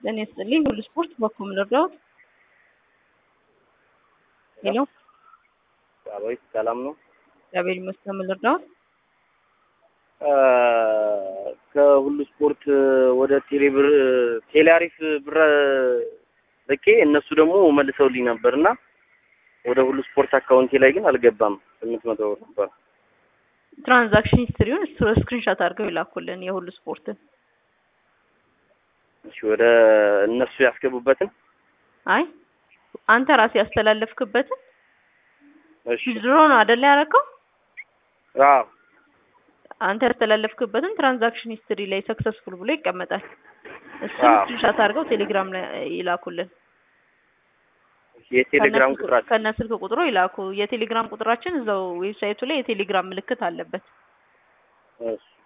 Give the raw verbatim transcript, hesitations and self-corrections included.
ለኔ ስልኝ ሁሉ ስፖርት በኩም ልርዳው ሄሎ አባይ ሰላም ነው ያቤል መስለም ልርዳው ከሁሉ ስፖርት ወደ ቴሌብር ቴሌአሪፍ ብር ልኬ እነሱ ደግሞ መልሰውልኝ ነበርና ወደ ሁሉ ስፖርት አካውንቴ ላይ ግን አልገባም ስምንት መቶ ብር ነበር ትራንዛክሽን ሂስትሪውን ስክሪንሾት አድርገው ይላኩልን የሁሉ ስፖርትን እሺ ወደ እነሱ ያስገቡበትን አይ አንተ ራስህ ያስተላለፍክበትን እሺ ድሮ ነው አይደል ያረከው አዎ አንተ ያስተላለፍክበትን ትራንዛክሽን ሂስትሪ ላይ ሰክሰስፉል ብሎ ይቀመጣል እሱ ስክሪንሾት አድርገው ቴሌግራም ላይ ይላኩልን የቴሌግራም ቁጥራችን ከነ ስልክ ቁጥሩ ይላኩ የቴሌግራም ቁጥራችን እዛው ዌብሳይቱ ላይ የቴሌግራም ምልክት አለበት እሺ